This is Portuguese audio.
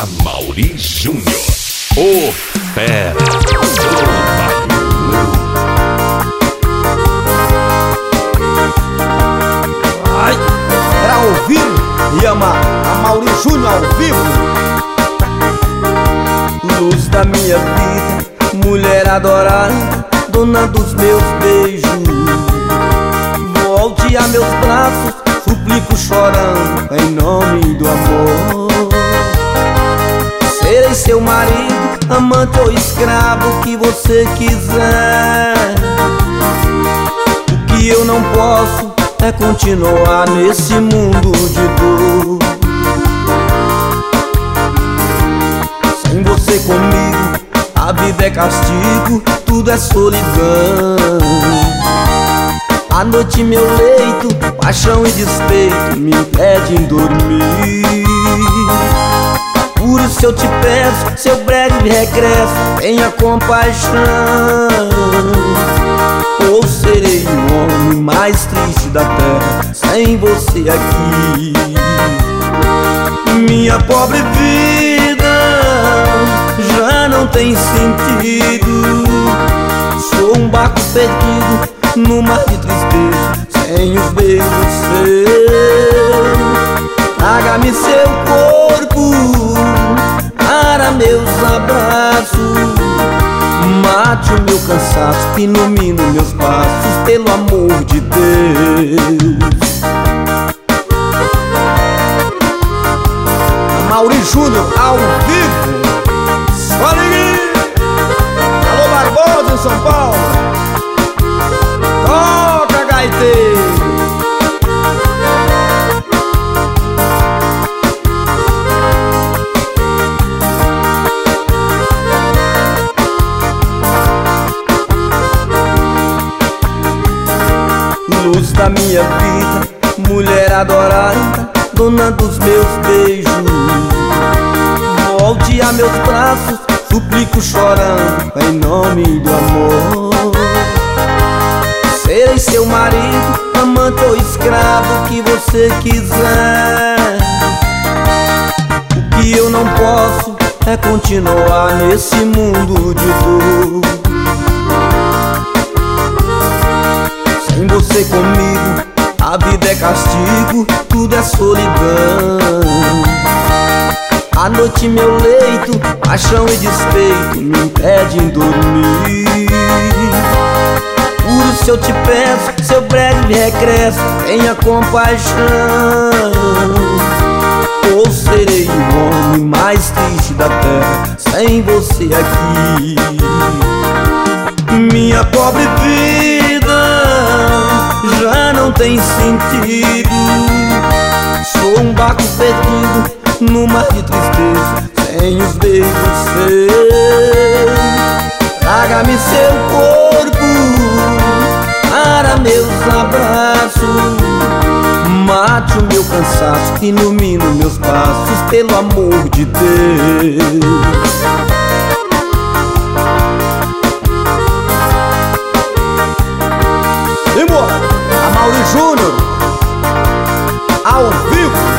Amaury Júnior, o fera do bagulho. Ai, era ouvir e amar Amaury Júnior ao vivo. Luz da minha vida, mulher adorada, dona dos meus beijos. Volte a meus braços, suplico chorando em nome do amor. Serei seu marido, amante ou escravo, o que você quiser. O que eu não posso é continuar nesse mundo de dor. Sem você comigo, a vida é castigo, tudo é solidão. À noite meu leito, paixão e despeito me impedem dormir. Por isso eu te peço, seu breve regresso, tenha compaixão. Ou serei o homem mais triste da terra sem você aqui. Minha pobre vida já não tem sentido. Sou um barco perdido no mar de tristeza, sem os beijos seus. Traga-me seu corpo para meus abraços. Mate o meu cansaço, ilumine meus passos, pelo amor de Deus. Amaury Júnior ao vivo. Só alegria. Alô Barbosa em São Paulo. Toca, gaiteiro. Luz da minha vida, mulher adorada, dona dos meus beijos. Volte a meus braços, suplico chorando em nome do amor. Serei seu marido, amante ou escravo, o que você quiser. O que eu não posso é continuar nesse mundo de dor. Sem você comigo, a vida é castigo, tudo é solidão. À noite meu leito, paixão e despeito me impedem dormir. Por isso eu te peço, seu breve regresso, tenha compaixão. Ou serei o homem mais triste da terra sem você aqui. Minha pobre vida já não tem sentido. Sou um barco perdido no mar de tristeza, sem os beijos seus. Traga-me seu corpo para meus abraços. Mate o meu cansaço, ilumine meus passos, pelo amor de Deus. Amaury Júnior ao vivo.